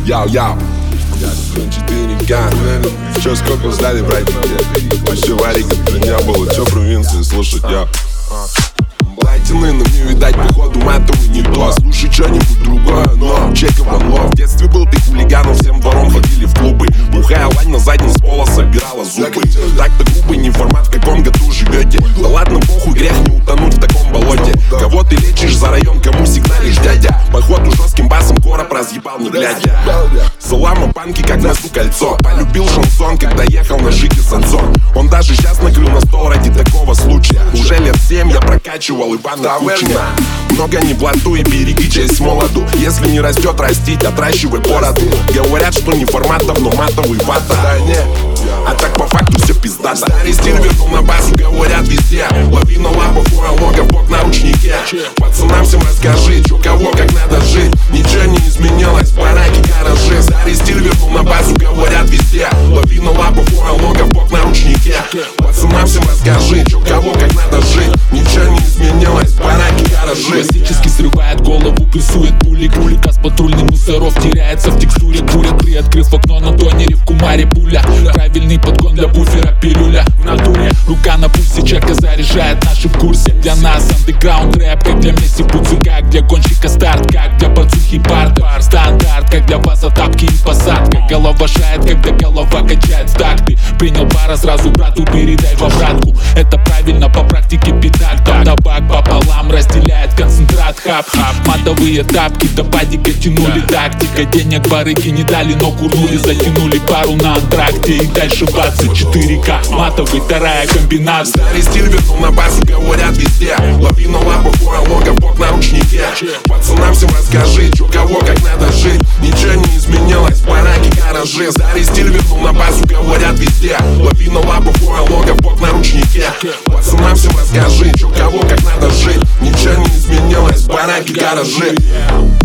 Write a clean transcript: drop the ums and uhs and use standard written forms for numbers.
Яу-яу. 4К. Чё, сколько ждали, братья? Вообще варика не было. Чё провинции слушать, я? Платины, но мне видать, походу матовый не то. Слушай что-нибудь другое, но чека Ван Лов. В детстве был ты хулиганом, всем двором ходили в клубы. Бухая лань на заднем с пола собирала зубы. Так-то грубый, не формат, в каком году живете. Да ладно, похуй, грех не утонуть в таком болоте. Кого ты лечишь за район, кому сигналишь, дядя? Походу жестким басом короб разъебал, не глядя. Салама панки, как носу кольцо. Полюбил шансон, когда ехал на жиге Сансон. Он даже сейчас накрыл на стол ради такого случая. Уже лет 7 я прокачивал Ивана Кучина. Много не блатуй, береги честь молоду. Если не растет, растить, отращивай бороду. Говорят, что не форматов, но матовый вата. А так по факту все пиздато. Старый стиль вернул на базу, говорят везде. Лови на лапу, фуралога, бок на ручнике. Пацанам всем расскажи, чё, кого, как надо жить. Ничего не изменилось, бараки, гаражи. Старый стиль вернул на базу, говорят везде. Лови на лапу, фуралога, бок на ручнике. Пацанам всем расскажи, чё, кого, как надо жить. Ничего не изменилось, бараки, гаражи. Классически срывает голову, прессует пули. Газ патрульный мусоров теряется в текстуре. Курят, приоткрыв окно на тонере, в кумаре пуля. Правильный подгон для буфера, пилюля в натуре. Рука на пульсе, чека заряжает, наши в курсе. Для нас андеграунд рэп, как для Месси Буцу, как для гонщика старт, как для борцухи барда. Стандарт, как для вас тапки и посадка. Голова шает, когда голова качает в такты. Принял пара, сразу брату передай в обратку. Это правильно, по практике пятак. Там табак пополам разделяет концентрат. Хап-хап, матовые тапки до падика тянули. Тактика, денег барыги не дали, но курнули. Затянули пару на антракте и дальше бац, 4К. Матовый, вторая комбинация. Старый стиль вернул на базу, говорят везде. Лови на лапу, фуралога, бок на ручнике. Пацанам всем расскажи, чё, кого, как надо жить. Ничего не изменилось, бараки, гаражи. Старый стиль вернул на базу, говорят везде. Лови на лапу, фуралога, бок на ручнике. Пацанам всем расскажи, чё, кого, как надо жить. Ничего не изменилось, бараки, гаражи.